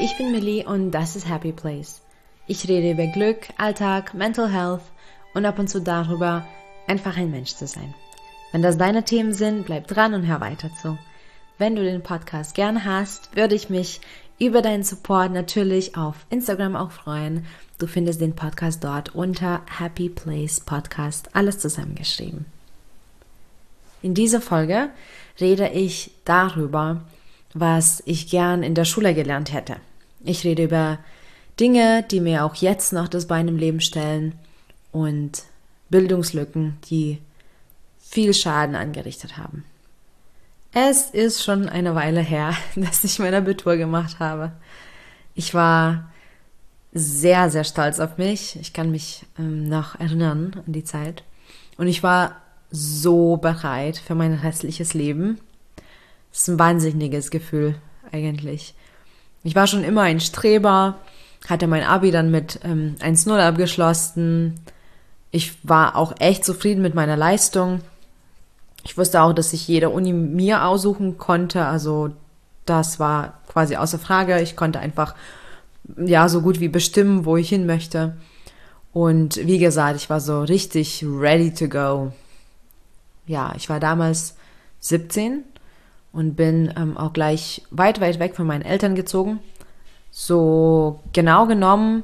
ich bin Millie und das ist Happy Place. Ich rede über Glück, Alltag, Mental Health und ab und zu darüber, einfach ein Mensch zu sein. Wenn das deine Themen sind, bleib dran und hör weiter zu. Wenn du den Podcast gerne hast, würde ich mich über deinen Support natürlich auf Instagram auch freuen. Du findest den Podcast dort unter Happy Place Podcast, alles zusammengeschrieben. In dieser Folge rede ich darüber, was ich gern in der Schule gelernt hätte. Ich rede über Dinge, die mir auch jetzt noch das Bein im Leben stellen und Bildungslücken, die viel Schaden angerichtet haben. Es ist schon eine Weile her, dass ich mein Abitur gemacht habe. Ich war sehr, sehr stolz auf mich. Ich kann mich noch erinnern an die Zeit. Und ich war so bereit für mein restliches Leben. Das ist ein wahnsinniges Gefühl eigentlich. Ich war schon immer ein Streber, hatte mein Abi dann mit 1,0 abgeschlossen. Ich war auch echt zufrieden mit meiner Leistung. Ich wusste auch, dass ich jede Uni mir aussuchen konnte. Also das war quasi außer Frage. Ich konnte einfach so gut wie bestimmen, wo ich hin möchte. Und wie gesagt, ich war so richtig ready to go. Ja, ich war damals 17 und bin auch gleich weit, weit weg von meinen Eltern gezogen. So genau genommen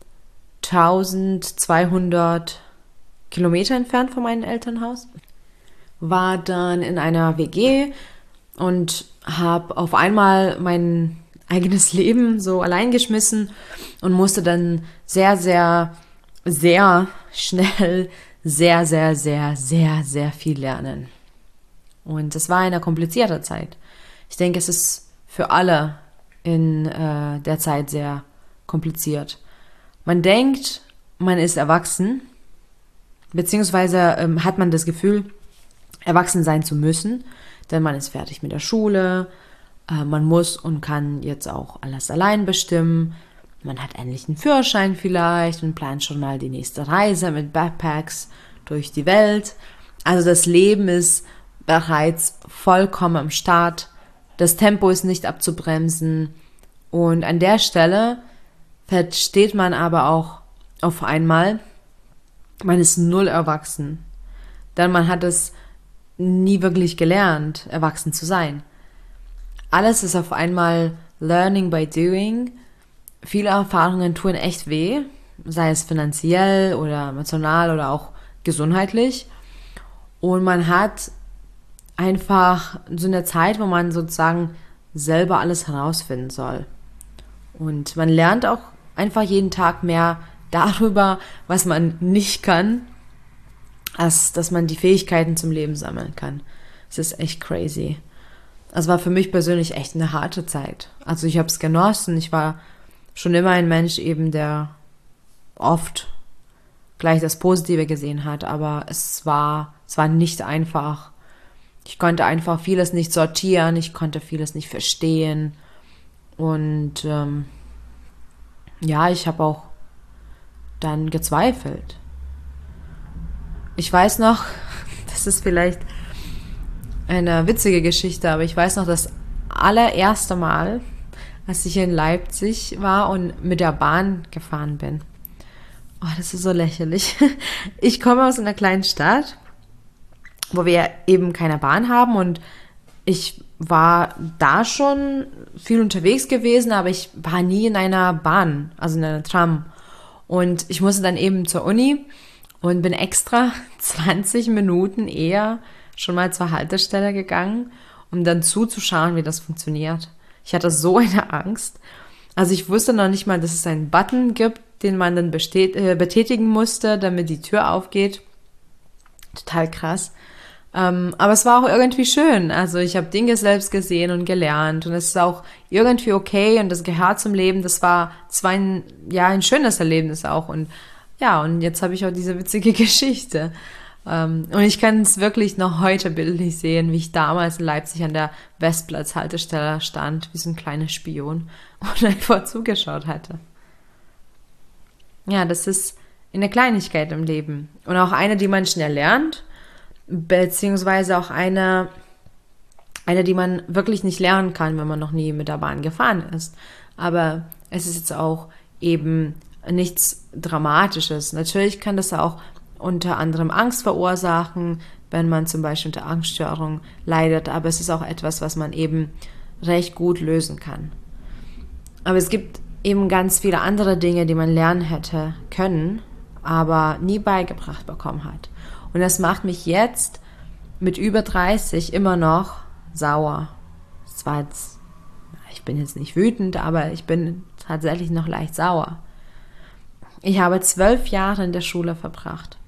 1200 Kilometer entfernt von meinem Elternhaus. War dann in einer WG und habe auf einmal mein eigenes Leben so allein geschmissen und musste dann sehr, sehr, sehr schnell sehr, sehr, sehr, sehr, sehr viel lernen. Und es war eine komplizierte Zeit. Ich denke, es ist für alle in der Zeit sehr kompliziert. Man denkt, man ist erwachsen, beziehungsweise hat man das Gefühl, erwachsen sein zu müssen, denn man ist fertig mit der Schule, man muss und kann jetzt auch alles allein bestimmen, man hat endlich einen Führerschein vielleicht und plant schon mal die nächste Reise mit Backpacks durch die Welt. Also das Leben ist bereits vollkommen am Start, das Tempo ist nicht abzubremsen und an der Stelle versteht man aber auch auf einmal, man ist null erwachsen, denn man hat es nie wirklich gelernt, erwachsen zu sein. Alles ist auf einmal learning by doing. Viele Erfahrungen tun echt weh, sei es finanziell oder emotional oder auch gesundheitlich. Und man hat einfach so eine Zeit, wo man sozusagen selber alles herausfinden soll. Und man lernt auch einfach jeden Tag mehr darüber, was man nicht kann, als dass man die Fähigkeiten zum Leben sammeln kann. Es ist echt crazy. Es war für mich persönlich echt eine harte Zeit. Also ich habe es genossen. Ich war schon immer ein Mensch eben, der oft gleich das Positive gesehen hat, aber es war nicht einfach. Ich konnte einfach vieles nicht sortieren, ich konnte vieles nicht verstehen und ich habe auch dann gezweifelt. Ich weiß noch, das ist vielleicht eine witzige Geschichte, aber ich weiß noch, das allererste Mal, als ich in Leipzig war und mit der Bahn gefahren bin. Oh, das ist so lächerlich. Ich komme aus einer kleinen Stadt, wo wir eben keine Bahn haben und ich war da schon viel unterwegs gewesen, aber ich war nie in einer Bahn, also in einer Tram. Und ich musste dann eben zur Uni und bin extra 20 Minuten eher schon mal zur Haltestelle gegangen, um dann zuzuschauen, wie das funktioniert. Ich hatte so eine Angst. Also ich wusste noch nicht mal, dass es einen Button gibt, den man dann betätigen musste, damit die Tür aufgeht. Total krass. Aber es war auch irgendwie schön. Also ich habe Dinge selbst gesehen und gelernt und es ist auch irgendwie okay und das gehört zum Leben. Das war zwar ein schönes Erlebnis auch und jetzt habe ich auch diese witzige Geschichte. Und ich kann es wirklich noch heute bildlich sehen, wie ich damals in Leipzig an der Westplatz-Haltestelle stand, wie so ein kleiner Spion und einfach zugeschaut hatte. Ja, das ist eine Kleinigkeit im Leben und auch eine, die man schnell lernt, beziehungsweise auch eine, die man wirklich nicht lernen kann, wenn man noch nie mit der Bahn gefahren ist. aber es ist jetzt auch eben nichts Dramatisches. Natürlich kann das auch unter anderem Angst verursachen, wenn man zum Beispiel unter Angststörung leidet, aber es ist auch etwas, was man eben recht gut lösen kann. Aber es gibt eben ganz viele andere Dinge, die man lernen hätte können, aber nie beigebracht bekommen hat. Und das macht mich jetzt mit über 30 immer noch sauer. Ich bin jetzt nicht wütend, aber ich bin tatsächlich noch leicht sauer. Ich habe 12 Jahre in der Schule verbracht.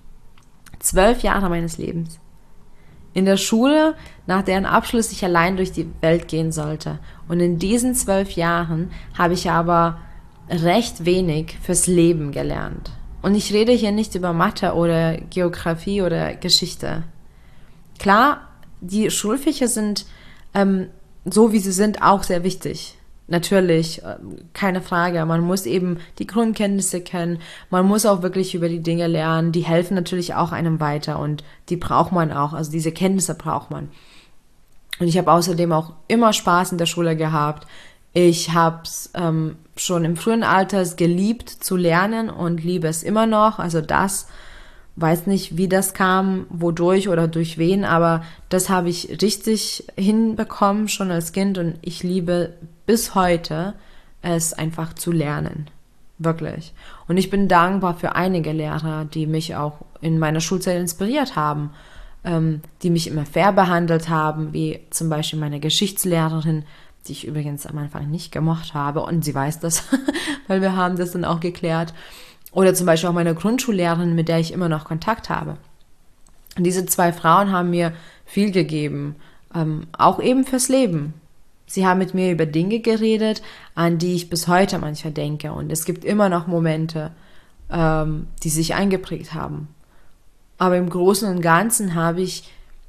12 Jahre meines Lebens. In der Schule, nach deren Abschluss ich allein durch die Welt gehen sollte. Und in diesen 12 Jahren habe ich aber recht wenig fürs Leben gelernt. Und ich rede hier nicht über Mathe oder Geografie oder Geschichte. Klar, die Schulfächer sind so, wie sie sind, auch sehr wichtig. Natürlich, keine Frage. Man muss eben die Grundkenntnisse kennen. Man muss auch wirklich über die Dinge lernen. Die helfen natürlich auch einem weiter und die braucht man auch. Also diese Kenntnisse braucht man. Und ich habe außerdem auch immer Spaß in der Schule gehabt. Ich habe es schon im frühen Alter geliebt zu lernen und liebe es immer noch. Also das, weiß nicht, wie das kam, wodurch oder durch wen, aber das habe ich richtig hinbekommen schon als Kind und ich liebe bis heute es einfach zu lernen. Wirklich. Und ich bin dankbar für einige Lehrer, die mich auch in meiner Schulzeit inspiriert haben, die mich immer fair behandelt haben, wie zum Beispiel meine Geschichtslehrerin, die ich übrigens am Anfang nicht gemocht habe und sie weiß das, weil wir haben das dann auch geklärt. Oder zum Beispiel auch meine Grundschullehrerin, mit der ich immer noch Kontakt habe. Und diese zwei Frauen haben mir viel gegeben, auch eben fürs Leben. Sie haben mit mir über Dinge geredet, an die ich bis heute manchmal denke. Und es gibt immer noch Momente, die sich eingeprägt haben. Aber im Großen und Ganzen habe ich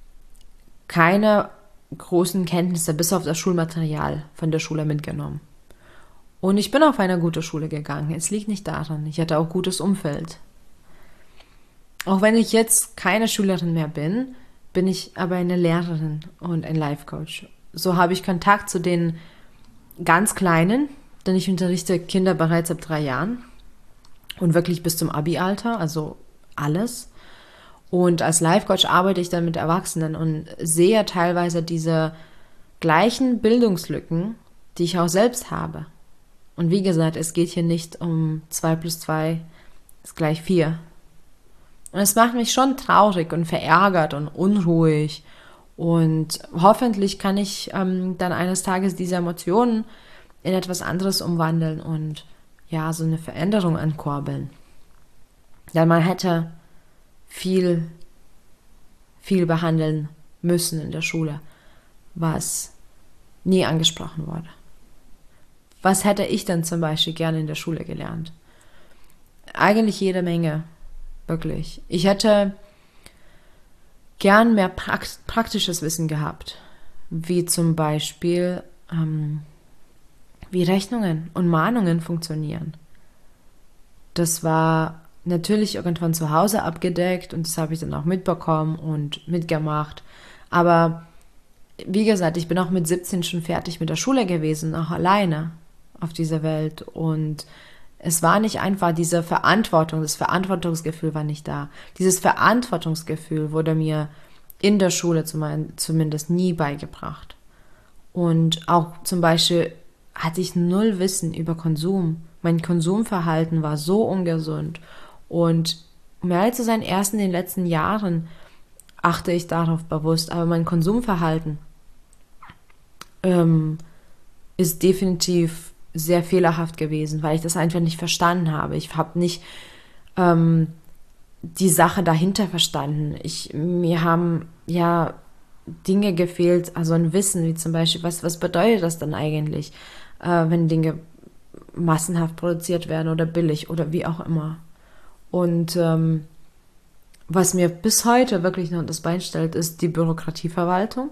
keine großen Kenntnisse bis auf das Schulmaterial von der Schule mitgenommen. Und ich bin auf eine gute Schule gegangen. Es liegt nicht daran. Ich hatte auch gutes Umfeld. Auch wenn ich jetzt keine Schülerin mehr bin, bin ich aber eine Lehrerin und ein Life-Coach. So habe ich Kontakt zu den ganz Kleinen, denn ich unterrichte Kinder bereits ab 3 Jahren und wirklich bis zum Abi-Alter, also alles. Und als Life-Coach arbeite ich dann mit Erwachsenen und sehe teilweise diese gleichen Bildungslücken, die ich auch selbst habe. Und wie gesagt, es geht hier nicht um 2 + 2 ist gleich 4. Und es macht mich schon traurig und verärgert und unruhig. Und hoffentlich kann ich dann eines Tages diese Emotionen in etwas anderes umwandeln und ja, so eine Veränderung ankurbeln. Denn man hätte viel behandeln müssen in der Schule, was nie angesprochen wurde. Was hätte ich denn zum Beispiel gerne in der Schule gelernt? Eigentlich jede Menge, wirklich. Ich hätte gern mehr praktisches Wissen gehabt, wie zum Beispiel, wie Rechnungen und Mahnungen funktionieren. Das war natürlich irgendwann zu Hause abgedeckt und das habe ich dann auch mitbekommen und mitgemacht. Aber wie gesagt, ich bin auch mit 17 schon fertig mit der Schule gewesen, auch alleine auf dieser Welt. Und es war nicht einfach diese Verantwortung, das Verantwortungsgefühl war nicht da. Dieses Verantwortungsgefühl wurde mir in der Schule zumindest nie beigebracht. Und auch zum Beispiel hatte ich null Wissen über Konsum. Mein Konsumverhalten war so ungesund. Und um ehrlich zu sein, erst in den letzten Jahren achte ich darauf bewusst. Aber mein Konsumverhalten ist definitiv sehr fehlerhaft gewesen, weil ich das einfach nicht verstanden habe. Ich habe nicht die Sache dahinter verstanden. Mir haben ja Dinge gefehlt, also ein Wissen, wie zum Beispiel, was bedeutet das dann eigentlich, wenn Dinge massenhaft produziert werden oder billig oder wie auch immer. Und was mir bis heute wirklich noch das Bein stellt, ist die Bürokratieverwaltung.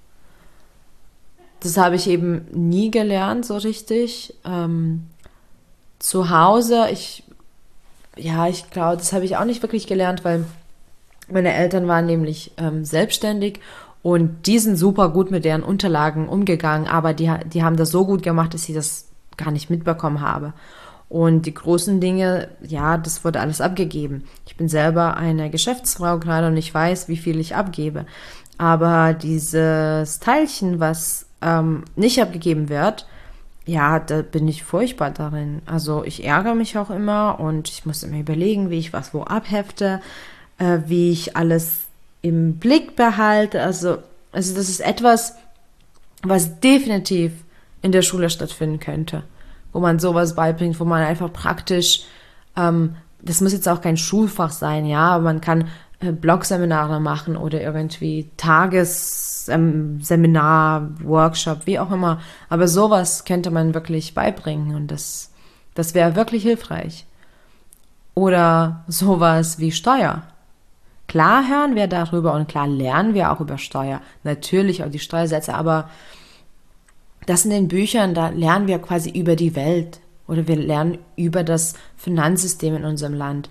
Das habe ich eben nie gelernt so richtig. Zu Hause, ich glaube, das habe ich auch nicht wirklich gelernt, weil meine Eltern waren nämlich selbstständig und die sind super gut mit deren Unterlagen umgegangen, aber die haben das so gut gemacht, dass sie das gar nicht mitbekommen habe. Und die großen Dinge, ja, das wurde alles abgegeben. Ich bin selber eine Geschäftsfrau gerade und ich weiß, wie viel ich abgebe. Aber dieses Teilchen, was nicht abgegeben wird, ja, da bin ich furchtbar darin. Also ich ärgere mich auch immer und ich muss immer überlegen, wie ich was wo abhefte, wie ich alles im Blick behalte. Also das ist etwas, was definitiv in der Schule stattfinden könnte, wo man sowas beibringt, wo man einfach praktisch, das muss jetzt auch kein Schulfach sein, ja, aber man kann Blogseminare machen oder irgendwie Tagesseminar, Workshop, wie auch immer. Aber sowas könnte man wirklich beibringen und das wäre wirklich hilfreich. Oder sowas wie Steuer. Klar hören wir darüber und klar lernen wir auch über Steuer. Natürlich auch die Steuersätze, aber das in den Büchern, da lernen wir quasi über die Welt oder wir lernen über das Finanzsystem in unserem Land.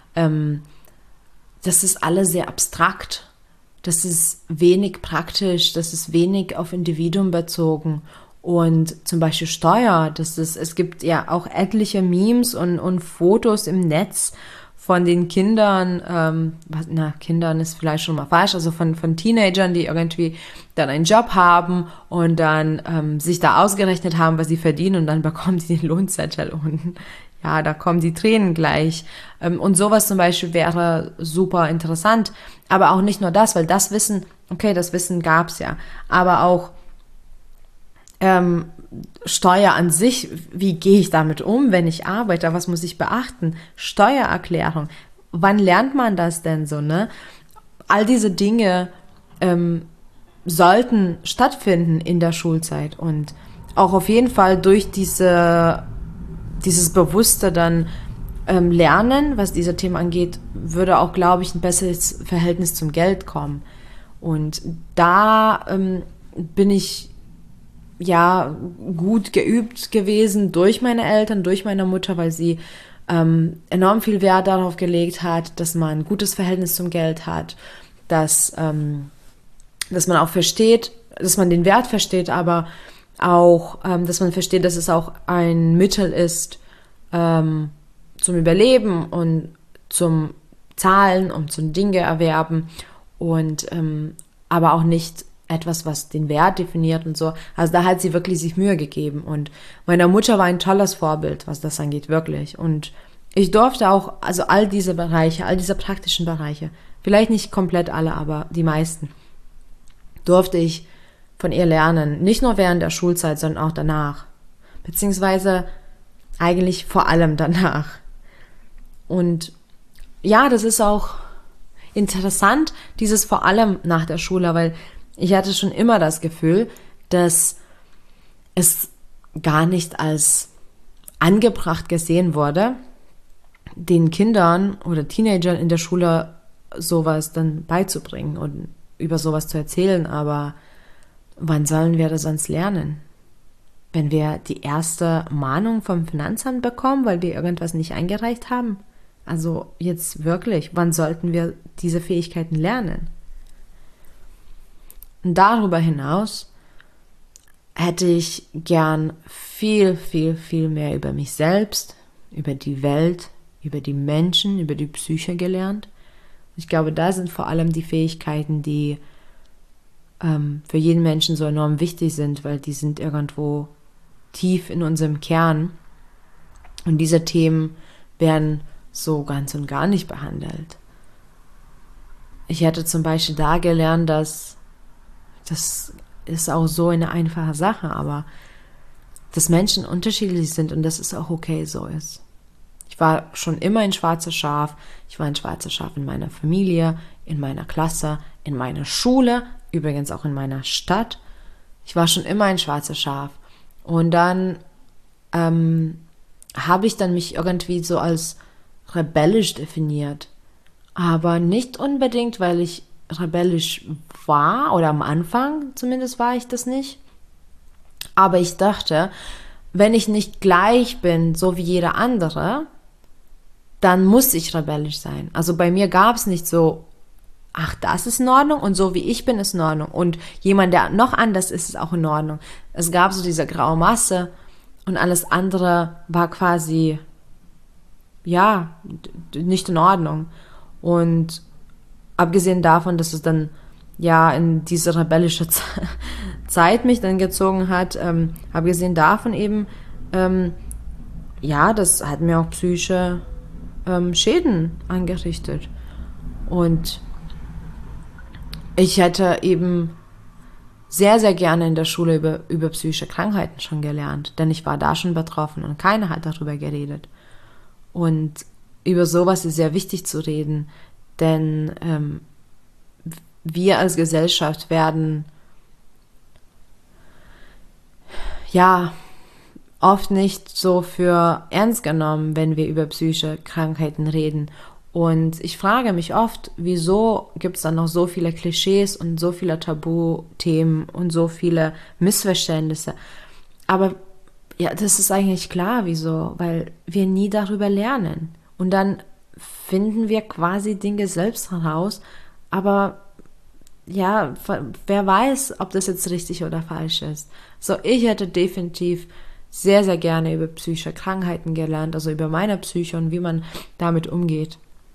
Das ist alles sehr abstrakt. Das ist wenig praktisch, das ist wenig auf Individuum bezogen. Und zum Beispiel Steuer, es gibt ja auch etliche Memes und Fotos im Netz von den Kindern, Kindern ist vielleicht schon mal falsch, also von Teenagern, die irgendwie dann einen Job haben und dann sich da ausgerechnet haben, was sie verdienen und dann bekommen sie den Lohnzettel und ja, da kommen die Tränen gleich. Und sowas zum Beispiel wäre super interessant. Aber auch nicht nur das, weil das Wissen gab's ja. Aber auch Steuer an sich, wie gehe ich damit um, wenn ich arbeite? Was muss ich beachten? Steuererklärung. Wann lernt man das denn so, ne? All diese Dinge sollten stattfinden in der Schulzeit und auch auf jeden Fall durch dieses bewusste dann Lernen, was diese Themen angeht, würde auch, glaube ich, ein besseres Verhältnis zum Geld kommen. Und da bin ich ja gut geübt gewesen durch meine Eltern, durch meine Mutter, weil sie enorm viel Wert darauf gelegt hat, dass man ein gutes Verhältnis zum Geld hat, dass man auch versteht, dass man den Wert versteht, aber auch, dass man versteht, dass es auch ein Mittel ist zum Überleben und zum Zahlen, um zum Dinge erwerben und aber auch nicht etwas, was den Wert definiert und so. Also da hat sie wirklich sich Mühe gegeben und meine Mutter war ein tolles Vorbild, was das angeht, wirklich. Und ich durfte auch, also all diese Bereiche, all diese praktischen Bereiche, vielleicht nicht komplett alle, aber die meisten, durfte ich von ihr lernen. Nicht nur während der Schulzeit, sondern auch danach. Beziehungsweise eigentlich vor allem danach. Und ja, das ist auch interessant, dieses vor allem nach der Schule, weil ich hatte schon immer das Gefühl, dass es gar nicht als angebracht gesehen wurde, den Kindern oder Teenagern in der Schule sowas dann beizubringen und über sowas zu erzählen. Aber wann sollen wir das sonst lernen? Wenn wir die erste Mahnung vom Finanzamt bekommen, weil wir irgendwas nicht eingereicht haben? Also jetzt wirklich, wann sollten wir diese Fähigkeiten lernen? Und darüber hinaus hätte ich gern viel, viel, viel mehr über mich selbst, über die Welt, über die Menschen, über die Psyche gelernt. Ich glaube, da sind vor allem die Fähigkeiten, die für jeden Menschen so enorm wichtig sind, weil die sind irgendwo tief in unserem Kern. Und diese Themen werden so ganz und gar nicht behandelt. Ich hätte zum Beispiel da gelernt, dass das ist auch so eine einfache Sache, aber dass Menschen unterschiedlich sind und dass es auch okay so ist. Ich war schon immer ein schwarzes Schaf. Ich war ein schwarzes Schaf in meiner Familie, in meiner Klasse, in meiner Schule, übrigens auch in meiner Stadt. Ich war schon immer ein schwarzes Schaf. Und dann habe ich dann mich irgendwie so als rebellisch definiert. Aber nicht unbedingt, weil ich rebellisch war, oder am Anfang zumindest war ich das nicht. Aber ich dachte, wenn ich nicht gleich bin, so wie jeder andere, dann muss ich rebellisch sein. Also bei mir gab es nicht so, ach, das ist in Ordnung und so wie ich bin, ist in Ordnung. Und jemand, der noch anders ist, ist auch in Ordnung. Es gab so diese graue Masse und alles andere war quasi, ja, nicht in Ordnung. Und abgesehen davon, dass es dann ja in diese rebellische Zeit mich dann gezogen hat, abgesehen davon eben, ja, das hat mir auch psychische Schäden angerichtet. Und ich hätte eben sehr, sehr gerne in der Schule über psychische Krankheiten schon gelernt, denn ich war da schon betroffen und keiner hat darüber geredet. Und über sowas ist sehr wichtig zu reden, denn wir als Gesellschaft werden ja oft nicht so für ernst genommen, wenn wir über psychische Krankheiten reden. Und ich frage mich oft, wieso gibt es dann noch so viele Klischees und so viele Tabuthemen und so viele Missverständnisse. Aber ja, das ist eigentlich klar, wieso, weil wir nie darüber lernen. Und dann finden wir quasi Dinge selbst heraus, aber ja, wer weiß, ob das jetzt richtig oder falsch ist. So, ich hätte definitiv sehr, sehr gerne über psychische Krankheiten gelernt, also über meine Psyche und wie man damit umgeht.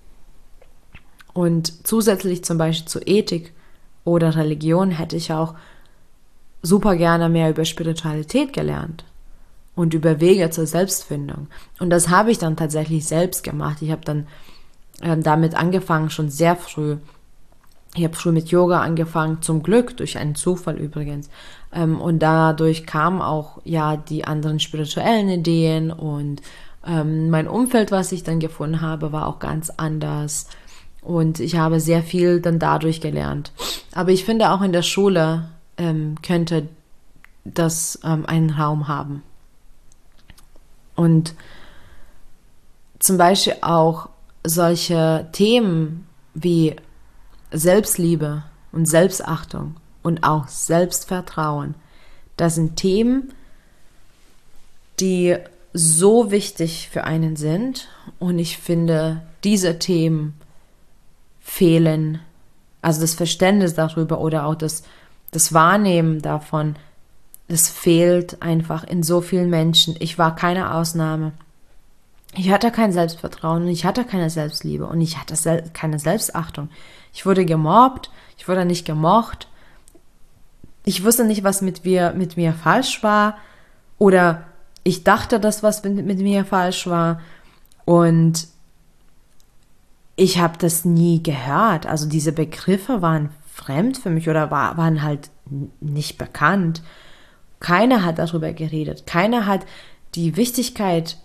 Und zusätzlich zum Beispiel zu Ethik oder Religion hätte ich auch super gerne mehr über Spiritualität gelernt und über Wege zur Selbstfindung. Und das habe ich dann tatsächlich selbst gemacht. Ich habe dann damit angefangen, schon sehr früh. Ich habe früh mit Yoga angefangen, zum Glück, durch einen Zufall übrigens. Und dadurch kamen auch ja die anderen spirituellen Ideen und mein Umfeld, was ich dann gefunden habe, war auch ganz anders. Und ich habe sehr viel dann dadurch gelernt. Aber ich finde, auch in der Schule könnte das einen Raum haben. Und zum Beispiel auch solche Themen wie Selbstliebe und Selbstachtung und auch Selbstvertrauen, das sind Themen, die so wichtig für einen sind. Und ich finde, diese Themen fehlen, also das Verständnis darüber oder auch das Wahrnehmen davon, das fehlt einfach in so vielen Menschen. Ich war keine Ausnahme. Ich hatte kein Selbstvertrauen und ich hatte keine Selbstliebe und ich hatte keine Selbstachtung. Ich wurde gemobbt, ich wurde nicht gemocht. Ich wusste nicht, was mit mir falsch war oder ich dachte, dass was mit mir falsch war und ich habe das nie gehört. Also diese Begriffe waren fremd für mich oder waren halt nicht bekannt. Keiner hat darüber geredet. Keiner hat die Wichtigkeit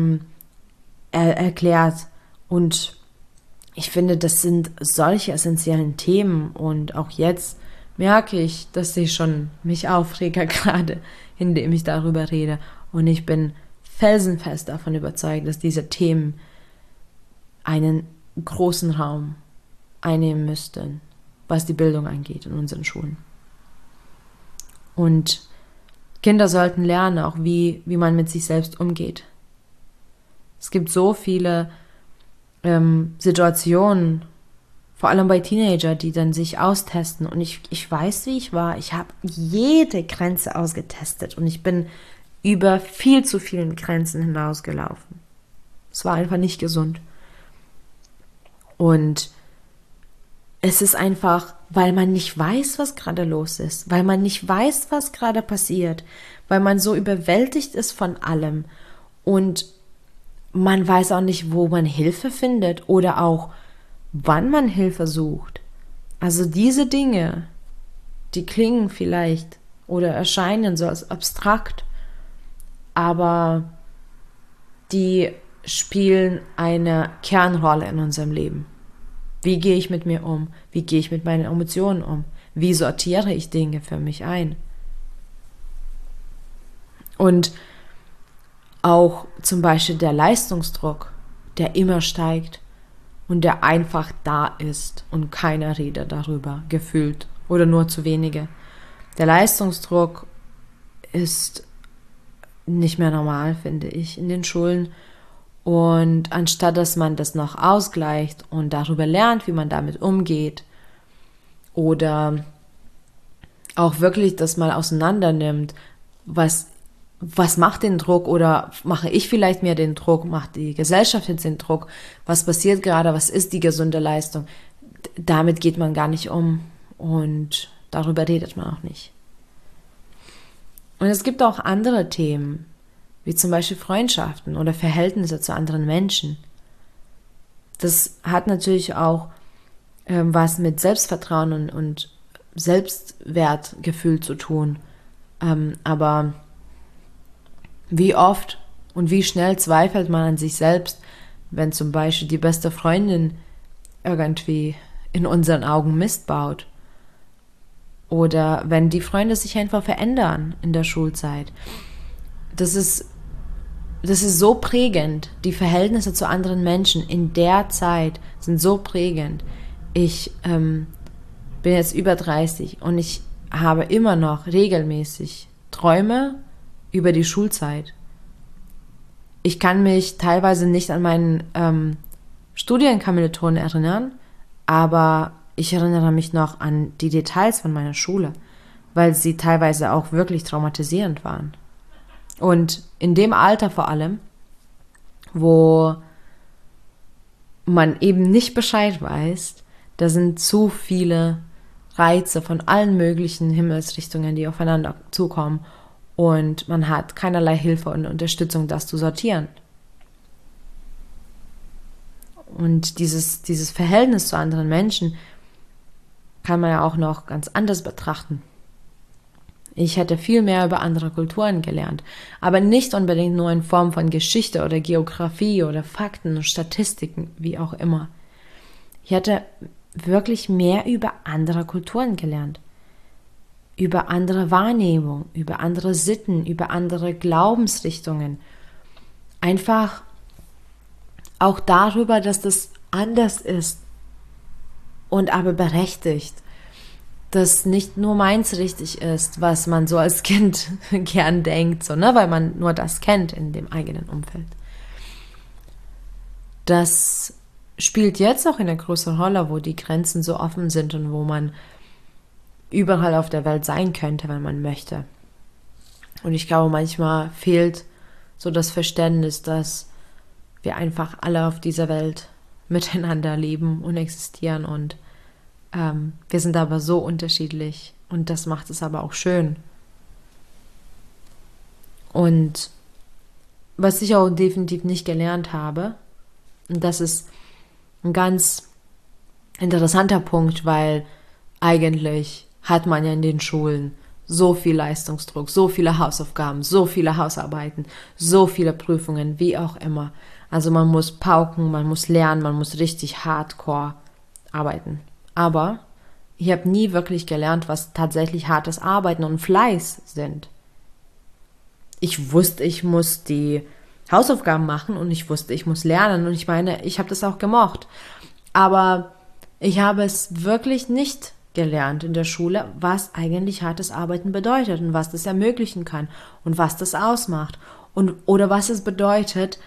erklärt. Und ich finde, das sind solche essentiellen Themen. Und auch jetzt merke ich, dass ich schon mich aufrege, gerade indem ich darüber rede. Und ich bin felsenfest davon überzeugt, dass diese Themen einen großen Raum einnehmen müssten, was die Bildung angeht in unseren Schulen. Und Kinder sollten lernen, auch wie man mit sich selbst umgeht. Es gibt so viele Situationen, vor allem bei Teenager, die dann sich austesten. Und ich weiß, wie ich war. Ich habe jede Grenze ausgetestet und ich bin über viel zu vielen Grenzen hinausgelaufen. Es war einfach nicht gesund. Und es ist einfach, weil man nicht weiß, was gerade los ist, weil man nicht weiß, was gerade passiert, weil man so überwältigt ist von allem und man weiß auch nicht, wo man Hilfe findet oder auch, wann man Hilfe sucht. Also diese Dinge, die klingen vielleicht oder erscheinen so als abstrakt, aber die spielen eine Kernrolle in unserem Leben. Wie gehe ich mit mir um? Wie gehe ich mit meinen Emotionen um? Wie sortiere ich Dinge für mich ein? Und auch zum Beispiel der Leistungsdruck, der immer steigt und der einfach da ist und keiner redet darüber, gefühlt oder nur zu wenige. Der Leistungsdruck ist nicht mehr normal, finde ich, in den Schulen. Und anstatt dass man das noch ausgleicht und darüber lernt, wie man damit umgeht oder auch wirklich das mal auseinander nimmt, was was macht den Druck oder mache ich vielleicht mir den Druck, macht die Gesellschaft jetzt den Druck, was passiert gerade, was ist die gesunde Leistung? Damit geht man gar nicht um und darüber redet man auch nicht. Und es gibt auch andere Themen, wie zum Beispiel Freundschaften oder Verhältnisse zu anderen Menschen. Das hat natürlich auch was mit Selbstvertrauen und Selbstwertgefühl zu tun. Aber wie oft und wie schnell zweifelt man an sich selbst, wenn zum Beispiel die beste Freundin irgendwie in unseren Augen Mist baut. Oder wenn die Freunde sich einfach verändern in der Schulzeit. Das ist so prägend. Die Verhältnisse zu anderen Menschen in der Zeit sind so prägend. Ich bin jetzt über 30 und ich habe immer noch regelmäßig Träume über die Schulzeit. Ich kann mich teilweise nicht an meinen Studienkommilitonen erinnern, aber ich erinnere mich noch an die Details von meiner Schule, weil sie teilweise auch wirklich traumatisierend waren. Und in dem Alter vor allem, wo man eben nicht Bescheid weiß, da sind zu viele Reize von allen möglichen Himmelsrichtungen, die aufeinander zukommen und man hat keinerlei Hilfe und Unterstützung, das zu sortieren. Und dieses Verhältnis zu anderen Menschen kann man ja auch noch ganz anders betrachten. Ich hätte viel mehr über andere Kulturen gelernt, aber nicht unbedingt nur in Form von Geschichte oder Geografie oder Fakten und Statistiken, wie auch immer. Ich hätte wirklich mehr über andere Kulturen gelernt, über andere Wahrnehmung, über andere Sitten, über andere Glaubensrichtungen. Einfach auch darüber, dass das anders ist und aber berechtigt, dass nicht nur meins richtig ist, was man so als Kind gern denkt, so, ne, weil man nur das kennt in dem eigenen Umfeld. Das spielt jetzt auch eine große Rolle, wo die Grenzen so offen sind und wo man überall auf der Welt sein könnte, wenn man möchte. Und ich glaube, manchmal fehlt so das Verständnis, dass wir einfach alle auf dieser Welt miteinander leben und existieren und wir sind aber so unterschiedlich und das macht es aber auch schön. Und was ich auch definitiv nicht gelernt habe, und das ist ein ganz interessanter Punkt, weil eigentlich hat man ja in den Schulen so viel Leistungsdruck, so viele Hausaufgaben, so viele Hausarbeiten, so viele Prüfungen, wie auch immer. Also man muss pauken, man muss lernen, man muss richtig hardcore arbeiten. Aber ich habe nie wirklich gelernt, was tatsächlich hartes Arbeiten und Fleiß sind. Ich wusste, ich muss die Hausaufgaben machen und ich wusste, ich muss lernen und ich meine, ich habe das auch gemocht. Aber ich habe es wirklich nicht gelernt in der Schule, was eigentlich hartes Arbeiten bedeutet und was das ermöglichen kann und was das ausmacht und oder was es bedeutet,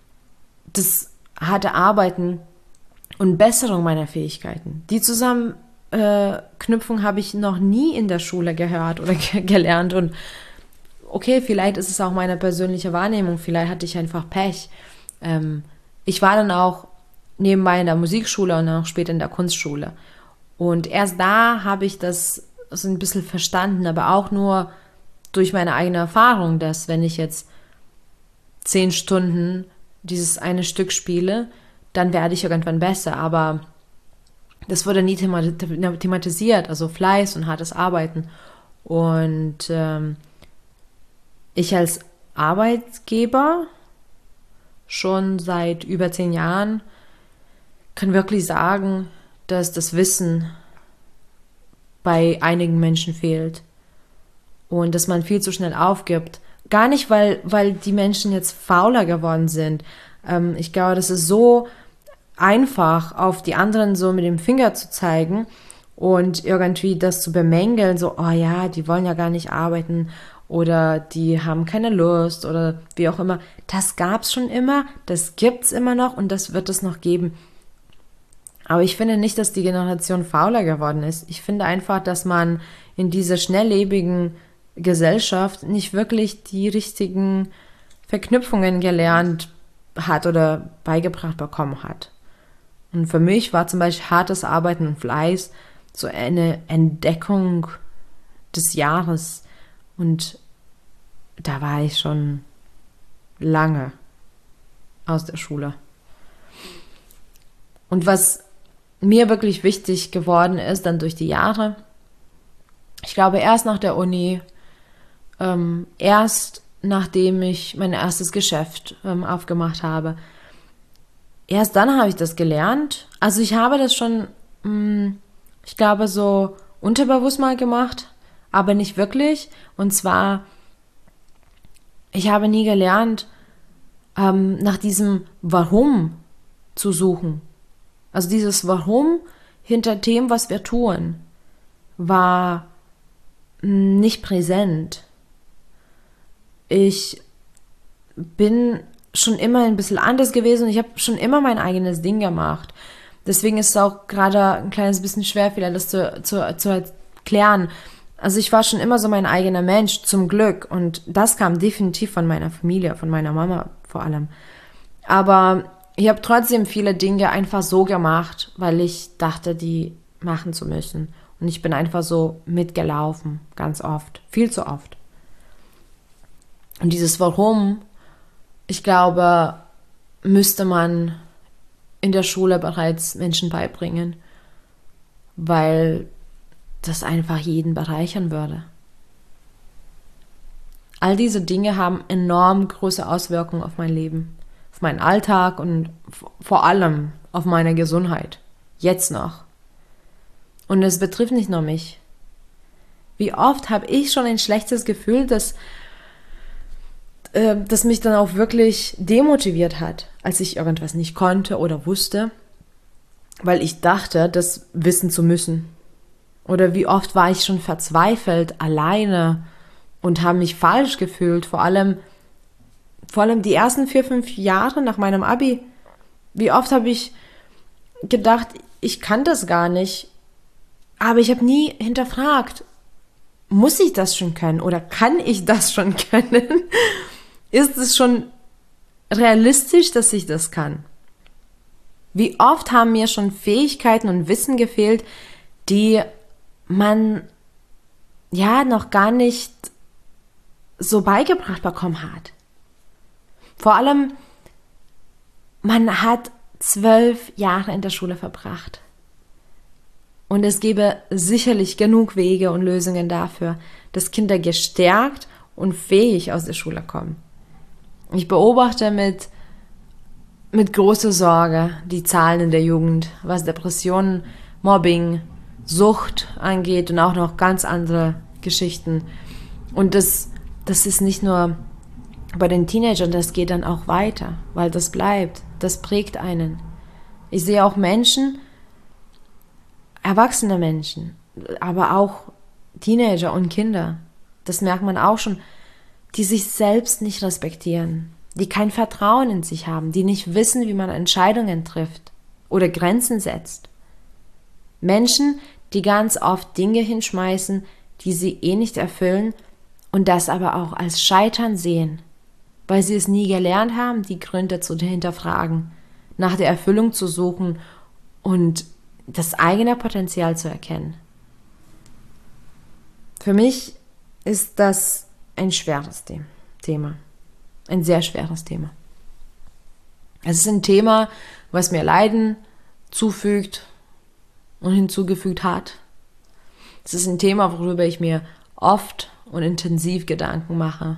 das harte Arbeiten und Besserung meiner Fähigkeiten. Die Zusammenknüpfung habe ich noch nie in der Schule gehört oder gelernt und okay, vielleicht ist es auch meine persönliche Wahrnehmung, vielleicht hatte ich einfach Pech. Ich war dann auch nebenbei in der Musikschule und dann auch später in der Kunstschule. Und erst da habe ich das so ein bisschen verstanden, aber auch nur durch meine eigene Erfahrung, dass wenn ich jetzt 10 Stunden dieses eine Stück spiele, dann werde ich irgendwann besser. Aber das wurde nie thematisiert, also Fleiß und hartes Arbeiten. Und ich als Arbeitgeber schon seit über 10 Jahren kann wirklich sagen, dass das Wissen bei einigen Menschen fehlt und dass man viel zu schnell aufgibt. Gar nicht, weil die Menschen jetzt fauler geworden sind. Ich glaube, das ist so einfach, auf die anderen so mit dem Finger zu zeigen und irgendwie das zu bemängeln, so, oh ja, die wollen ja gar nicht arbeiten oder die haben keine Lust oder wie auch immer. Das gab's schon immer, das gibt's immer noch und das wird es noch geben. Aber ich finde nicht, dass die Generation fauler geworden ist. Ich finde einfach, dass man in dieser schnelllebigen Gesellschaft nicht wirklich die richtigen Verknüpfungen gelernt hat oder beigebracht bekommen hat. Und für mich war zum Beispiel hartes Arbeiten und Fleiß so eine Entdeckung des Jahres. Und da war ich schon lange aus der Schule. Und was mir wirklich wichtig geworden ist, dann durch die Jahre, ich glaube erst nach der Uni, erst nachdem ich mein erstes Geschäft aufgemacht habe, erst dann habe ich das gelernt. Also ich habe das schon, ich glaube, so unterbewusst mal gemacht, aber nicht wirklich. Und zwar, ich habe nie gelernt, nach diesem Warum zu suchen. Also dieses Warum hinter dem, was wir tun, war nicht präsent. Ich bin schon immer ein bisschen anders gewesen und ich habe schon immer mein eigenes Ding gemacht. Deswegen ist es auch gerade ein kleines bisschen schwer, vielleicht das zu erklären. Also ich war schon immer so mein eigener Mensch, zum Glück. Und das kam definitiv von meiner Familie, von meiner Mama vor allem. Aber ich habe trotzdem viele Dinge einfach so gemacht, weil ich dachte, die machen zu müssen. Und ich bin einfach so mitgelaufen, ganz oft, viel zu oft. Und dieses Warum, ich glaube, müsste man in der Schule bereits Menschen beibringen, weil das einfach jeden bereichern würde. All diese Dinge haben enorm große Auswirkungen auf mein Leben, auf meinen Alltag und vor allem auf meine Gesundheit. Jetzt noch. Und es betrifft nicht nur mich. Wie oft habe ich schon ein schlechtes Gefühl, das mich dann auch wirklich demotiviert hat, als ich irgendwas nicht konnte oder wusste, weil ich dachte, das wissen zu müssen. Oder wie oft war ich schon verzweifelt, alleine und habe mich falsch gefühlt, vor allem die ersten 4-5 Jahre nach meinem Abi. Wie oft habe ich gedacht, ich kann das gar nicht, aber ich habe nie hinterfragt, muss ich das schon können oder kann ich das schon können? Ist es schon realistisch, dass ich das kann? Wie oft haben mir schon Fähigkeiten und Wissen gefehlt, die man ja noch gar nicht so beigebracht bekommen hat. Vor allem, man hat 12 Jahre in der Schule verbracht. Und es gäbe sicherlich genug Wege und Lösungen dafür, dass Kinder gestärkt und fähig aus der Schule kommen. Ich beobachte mit großer Sorge die Zahlen in der Jugend, was Depressionen, Mobbing, Sucht angeht und auch noch ganz andere Geschichten. Und das ist nicht nur bei den Teenagern, das geht dann auch weiter, weil das bleibt, das prägt einen. Ich sehe auch Menschen, erwachsene Menschen, aber auch Teenager und Kinder, das merkt man auch schon, die sich selbst nicht respektieren, die kein Vertrauen in sich haben, die nicht wissen, wie man Entscheidungen trifft oder Grenzen setzt. Menschen, die ganz oft Dinge hinschmeißen, die sie eh nicht erfüllen und das aber auch als Scheitern sehen, weil sie es nie gelernt haben, die Gründe zu hinterfragen, nach der Erfüllung zu suchen und das eigene Potenzial zu erkennen. Für mich ist das ein schweres Thema, ein sehr schweres Thema. Es ist ein Thema, was mir Leiden zufügt und hinzugefügt hat. Es ist ein Thema, worüber ich mir oft und intensiv Gedanken mache.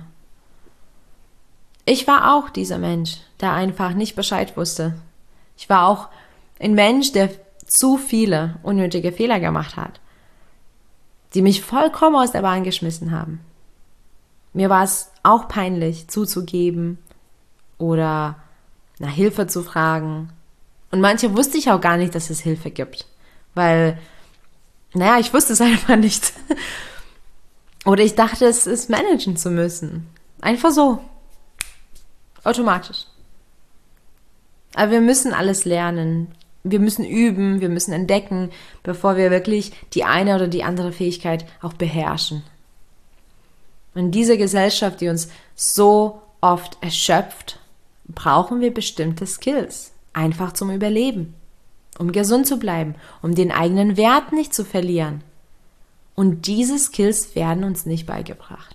Ich war auch dieser Mensch, der einfach nicht Bescheid wusste. Ich war auch ein Mensch, der zu viele unnötige Fehler gemacht hat, die mich vollkommen aus der Bahn geschmissen haben. Mir war es auch peinlich, zuzugeben oder nach Hilfe zu fragen. Und manche wusste ich auch gar nicht, dass es Hilfe gibt. Weil, ich wusste es einfach nicht. Oder ich dachte, es ist managen zu müssen. Einfach so. Automatisch. Aber wir müssen alles lernen. Wir müssen üben, wir müssen entdecken, bevor wir wirklich die eine oder die andere Fähigkeit auch beherrschen. In dieser Gesellschaft, die uns so oft erschöpft, brauchen wir bestimmte Skills, einfach zum Überleben, um gesund zu bleiben, um den eigenen Wert nicht zu verlieren. Und diese Skills werden uns nicht beigebracht.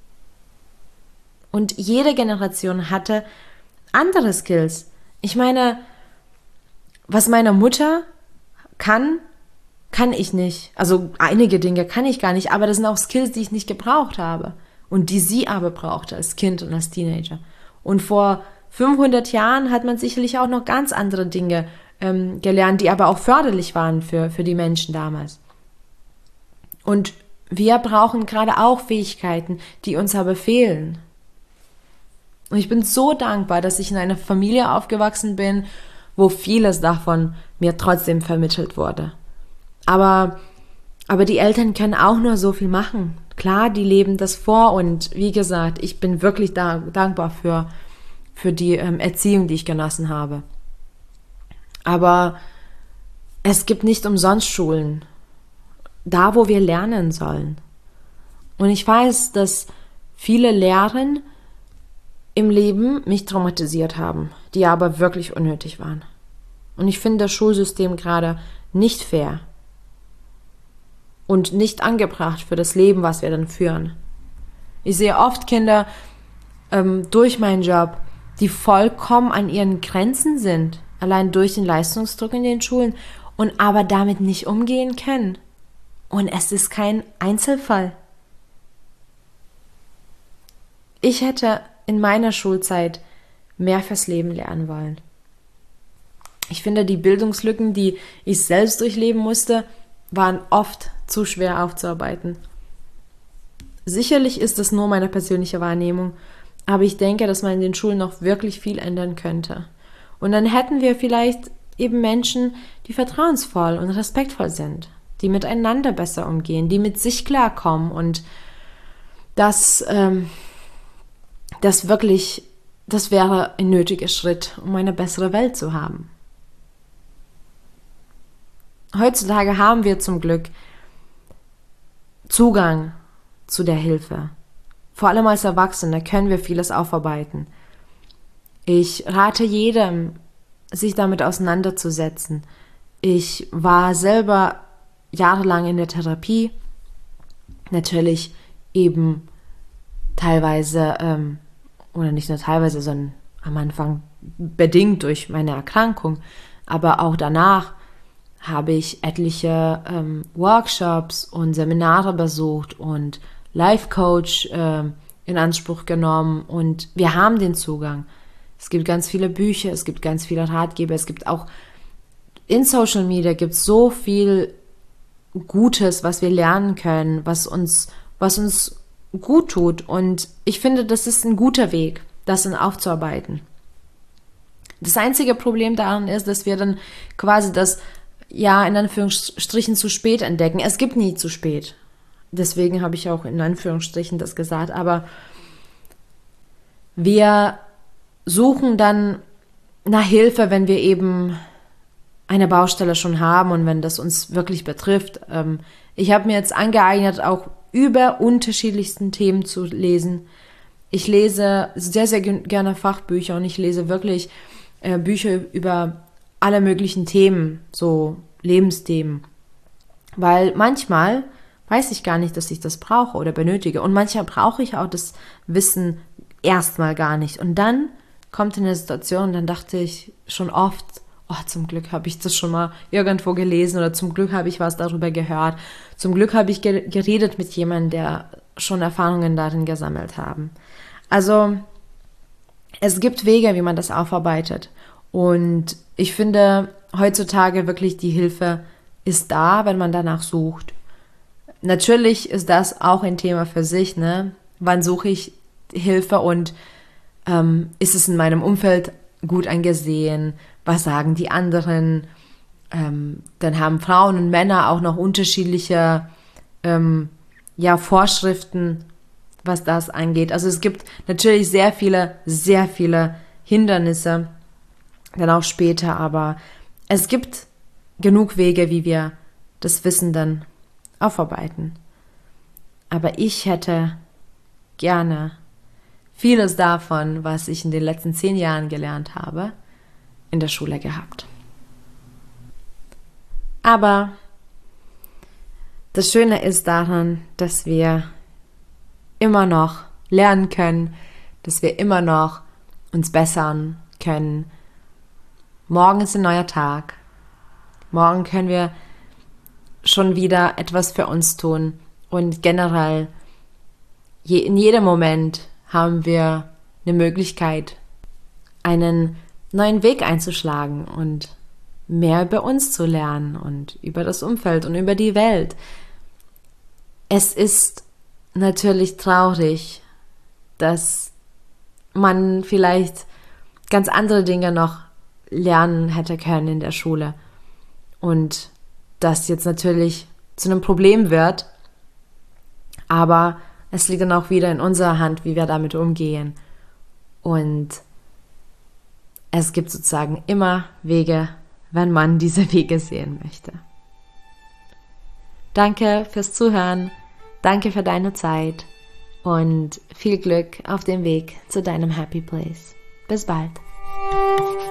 Und jede Generation hatte andere Skills. Ich meine, was meine Mutter kann ich nicht. Also einige Dinge kann ich gar nicht, aber das sind auch Skills, die ich nicht gebraucht habe und die sie aber brauchte als Kind und als Teenager. Und vor 500 Jahren hat man sicherlich auch noch ganz andere Dinge gelernt, die aber auch förderlich waren für die Menschen damals. Und wir brauchen gerade auch Fähigkeiten, die uns aber fehlen. Und ich bin so dankbar, dass ich in einer Familie aufgewachsen bin, wo vieles davon mir trotzdem vermittelt wurde. Aber die Eltern können auch nur so viel machen. Klar, die leben das vor und wie gesagt, ich bin wirklich dankbar für die Erziehung, die ich genossen habe. Aber es gibt nicht umsonst Schulen, da wo wir lernen sollen. Und ich weiß, dass viele Lehren im Leben mich traumatisiert haben, die aber wirklich unnötig waren. Und ich finde das Schulsystem gerade nicht fair und nicht angebracht für das Leben, was wir dann führen. Ich sehe oft Kinder durch meinen Job, die vollkommen an ihren Grenzen sind, allein durch den Leistungsdruck in den Schulen und aber damit nicht umgehen können. Und es ist kein Einzelfall. Ich hätte in meiner Schulzeit mehr fürs Leben lernen wollen. Ich finde, die Bildungslücken, die ich selbst durchleben musste, waren oft zu schwer aufzuarbeiten. Sicherlich ist es nur meine persönliche Wahrnehmung, aber ich denke, dass man in den Schulen noch wirklich viel ändern könnte. Und dann hätten wir vielleicht eben Menschen, die vertrauensvoll und respektvoll sind, die miteinander besser umgehen, die mit sich klarkommen und das wäre ein nötiger Schritt, um eine bessere Welt zu haben. Heutzutage haben wir zum Glück Zugang zu der Hilfe. Vor allem als Erwachsene können wir vieles aufarbeiten. Ich rate jedem, sich damit auseinanderzusetzen. Ich war selber jahrelang in der Therapie, natürlich eben teilweise, oder nicht nur teilweise, sondern am Anfang bedingt durch meine Erkrankung, aber auch danach habe ich etliche Workshops und Seminare besucht und Life-Coach in Anspruch genommen und wir haben den Zugang. Es gibt ganz viele Bücher, es gibt ganz viele Ratgeber, es gibt auch in Social Media gibt es so viel Gutes, was wir lernen können, was uns gut tut und ich finde, das ist ein guter Weg, das dann aufzuarbeiten. Das einzige Problem daran ist, dass wir dann quasi das ja in Anführungsstrichen zu spät entdecken. Es gibt nie zu spät. Deswegen habe ich auch in Anführungsstrichen das gesagt. Aber wir suchen dann nach Hilfe, wenn wir eben eine Baustelle schon haben und wenn das uns wirklich betrifft. Ich habe mir jetzt angeeignet, auch über unterschiedlichsten Themen zu lesen. Ich lese sehr, sehr gerne Fachbücher und ich lese wirklich Bücher über alle möglichen Themen, so Lebensthemen. Weil manchmal weiß ich gar nicht, dass ich das brauche oder benötige. Und manchmal brauche ich auch das Wissen erstmal gar nicht. Und dann kommt eine Situation, dann dachte ich schon oft, oh, zum Glück habe ich das schon mal irgendwo gelesen oder zum Glück habe ich was darüber gehört. Zum Glück habe ich geredet mit jemandem, der schon Erfahrungen darin gesammelt haben. Also es gibt Wege, wie man das aufarbeitet. Und ich finde heutzutage wirklich die Hilfe ist da, wenn man danach sucht. Natürlich ist das auch ein Thema für sich, ne? Wann suche ich Hilfe und ist es in meinem Umfeld gut angesehen? Was sagen die anderen? Dann haben Frauen und Männer auch noch unterschiedliche Vorschriften, was das angeht. Also es gibt natürlich sehr viele Hindernisse, dann auch später, aber es gibt genug Wege, wie wir das Wissen dann aufarbeiten. Aber ich hätte gerne vieles davon, was ich in den letzten 10 Jahren gelernt habe, in der Schule gehabt. Aber das Schöne ist daran, dass wir immer noch lernen können, dass wir immer noch uns bessern können. Morgen ist ein neuer Tag. Morgen können wir schon wieder etwas für uns tun. Und generell, in jedem Moment haben wir eine Möglichkeit, einen neuen Weg einzuschlagen und mehr über uns zu lernen und über das Umfeld und über die Welt. Es ist natürlich traurig, dass man vielleicht ganz andere Dinge noch lernen hätte können in der Schule und das jetzt natürlich zu einem Problem wird, aber es liegt dann auch wieder in unserer Hand, wie wir damit umgehen. Und es gibt sozusagen immer Wege, wenn man diese Wege sehen möchte. Danke fürs Zuhören, danke für deine Zeit und viel Glück auf dem Weg zu deinem Happy Place. Bis bald.